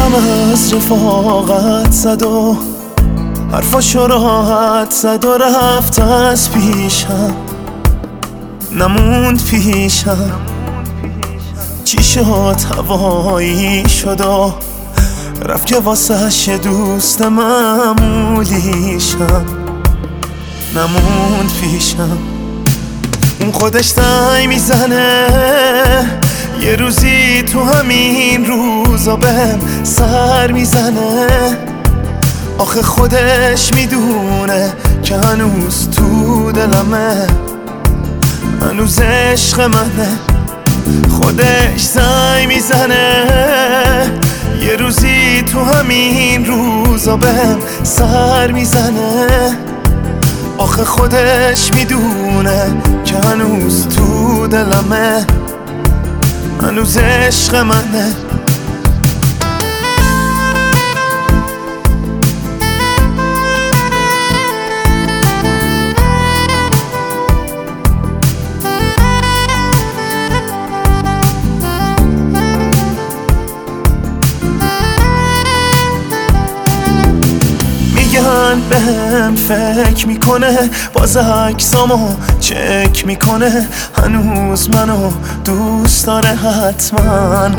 دلم از رفاقت زد و حرفاشو راحت زد و رفت از پیشم، نموند پیشم. چی شد هوایی شد و رفت که واسهش دوست معمولیشم، نموند پیشم. اون خودش سعی میزنه یه روزی تو همین روزا بهم سر میزنه. آخه خودش میدونه که هنوز تو دلمه، هنوز عشق منه. خودش سعی میزنه یه روزی تو همین روزا بهم سر میزنه. آخه خودش میدونه که هنوز تو دلمه، هنوز عشق منه. میگن بهم فکر میکنه، باز عکسامو چک میکنه، هنوز منو دوست داره حتما.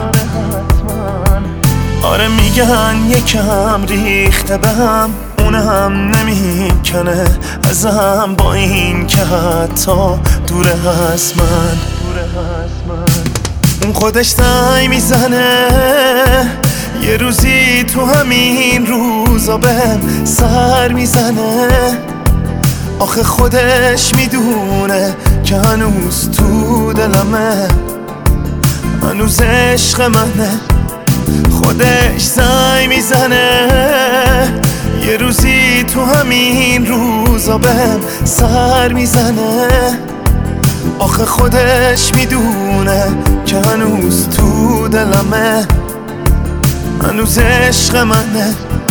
آره میگن یکم ریخته بهم، اونم نمیکنه ازم، با این که حتی دوره از من. اون خودش سعی میزنه یه روزی تو همین روزا بهم سر میزنه. آخه خودش میدونه که هنوز تو دلمه، هنوز عشق منه. خودش سعی میزنه یه روزی تو همین روزا بهم سر میزنه. آخه خودش میدونه که هنوز تو دلمه، هنوز عشق منه.